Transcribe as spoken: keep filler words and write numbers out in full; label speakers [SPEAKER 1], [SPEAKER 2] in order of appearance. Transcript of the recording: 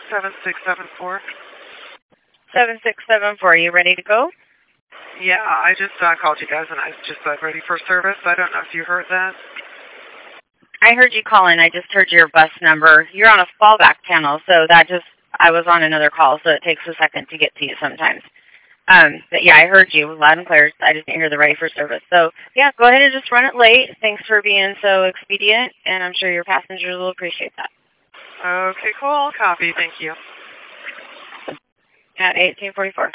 [SPEAKER 1] seven six seven four.
[SPEAKER 2] seven six seven four, you ready to go?
[SPEAKER 1] Yeah, I just uh, called you guys and I just said ready for service. I don't know if you heard that.
[SPEAKER 2] I heard you calling. I just heard your bus number. You're on a fallback panel, so that just, I was on another call, so it takes a second to get to you sometimes. Um, but yeah, I heard you loud and clear. I just didn't hear the ready for service. So yeah, go ahead and just run it late. Thanks for being so expedient, and I'm sure your passengers will appreciate that.
[SPEAKER 1] Okay, cool. Copy. Thank you.
[SPEAKER 2] At eighteen forty-four.